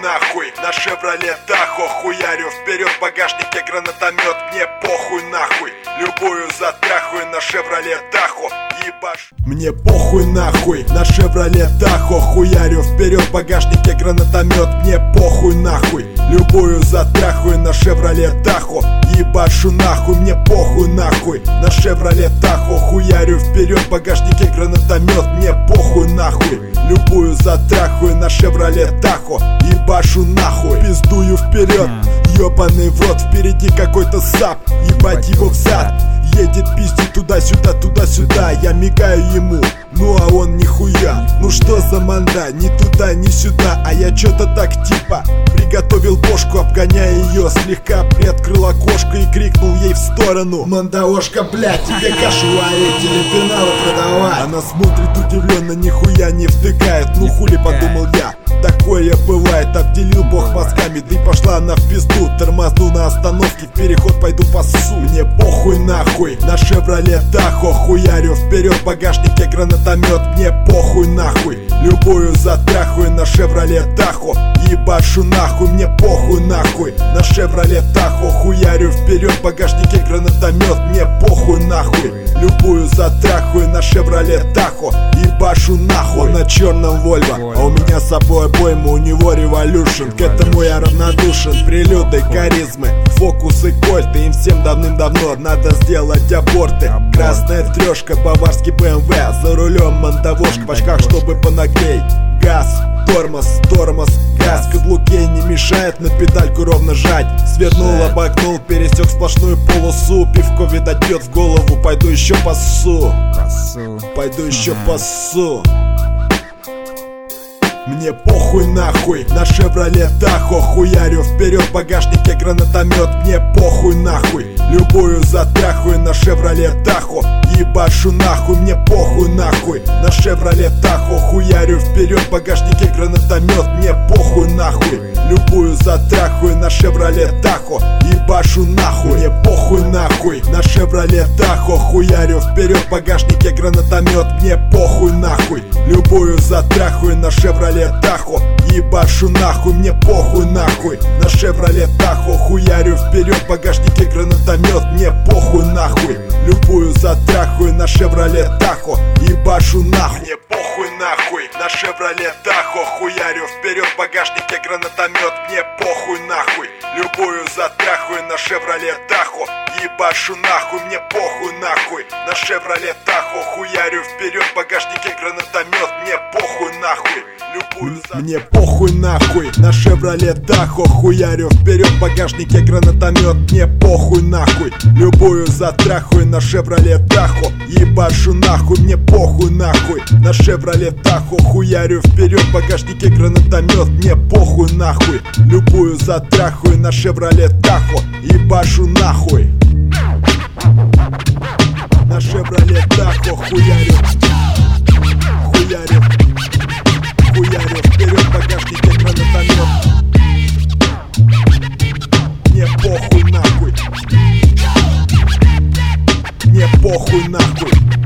нахуй. На Шевроле Тахо хуярю вперед, в багажнике гранатомет. Мне похуй нахуй, любую затрахую. На Шевроле Тахо ебаш. Мне похуй нахуй, на Шевроле Тахо хуярю вперед, в багажнике гранатомет. Мне похуй нахуй, любую затрахую. На Шевроле Тахо ебашу нахуй. Мне похуй нахуй, на Шевроле Тахо хуярю вперед, в багажнике гранатомет. Мне похуй нахуй, любую затрахую. На Шевроле Тахо ебашу нахуй. Пиздую вперед, ёбаный в рот. Впереди какой-то сап, ебать его в зад. Едет пиздит туда-сюда, туда-сюда. Я мигаю ему, ну а он нихуя. Ну что за манда, ни туда, ни сюда. А я чё-то так типа приготовил бошку, обгоняя ее. Слегка приоткрыл окошко и крикнул ей в сторону: мандаошка, блядь, тебе кашу варить или пеналы продавать? Она смотрит удивленно, нихуя не втыкает. Ну хули, подумал я, такое бывает. Обделил бог мозгами, да и пошла она в пизду. Тормозну на остановке, в переход пойду по ссу. Мне похуй нахуй, на Шевроле Тахо хуярю вперед, в багажнике гранатомет. Мне похуй нахуй, любую затрахую. На Шевроле Тахо ебашу нахуй. Мне похуй нахуй, на Шевроле Тахо хуярю вперед, в багажнике гранатомет. Мне похуй нахуй, любую затрахую. На Шевроле Тахо ебашу нахуй. Он на черном Вольво, а у меня с собой обойма, у него революшн. К этому я равнодушен, прелюды харизмы, фокусы, кольты. Им всем давным-давно надо сделать аборты. Красная трешка, баварский БМВ, за рулем мандавошка, в очках, чтобы понаглей. Газ, тормоз, тормоз, газ. В каблуке не мешает на педальку ровно жать. Свернул, обогнул, пересек сплошную полосу. Пивко, видать, бьет в голову, пойду еще поссу. Пойду еще поссу. Мне похуй нахуй, на Шевроле Тахо хуярю вперед, в багажнике гранатомет. Мне похуй нахуй, любую затрахую. На Шевроле Тахо ебашу нахуй. Мне похуй нахуй, на Шевроле Тахо хуярю вперед, в багажнике гранатомет. Мне похуй нахуй, любую затрахую. На Шевроле Тахо ебашу нахуй. Мне похуй нахуй, на Шевроле Тахо хуярю вперед, в багажнике гранатомет. Мне похуй нахуй, любую затрахую. На Шевроле Тахо ебашу нахуй. Мне похуй нахуй, на Шевроле Тахо хуярю вперед, в багажнике гранатомет. Мне похуй нахуй, любую затрахую. На Шевроле Тахо ебашу нахуй. Мне похуй нахуй, на Шевроле Тахо хуярю вперед, в багажнике гранатомет. Мне похуй нахуй, любую затрахую. На Шевроле Тахо ебашу нахуй. Мне похуй нахуй, на Шевроле Тахо хуярю вперед, в багажнике гранатомет. Мне похуй нахуй, любую затрахую. Мне похуй нахуй, на Шевроле Тахо хуярю вперед, в багажнике гранатомет. Мне похуй нахуй, любую затрахую. На Шевроле Тахо ебашу нахуй. Мне похуй нахуй, на Шевроле Тахо хуярю вперед, в багажнике гранатомет. Мне похуй нахуй, любую затрахую. На Шевроле Тахо ебашу нахуй. На Шевроле Тахо хуярю, хуярю, хуярю вперед, в багажнике гранатомет. Мне похуй нахуй, мне похуй нахуй.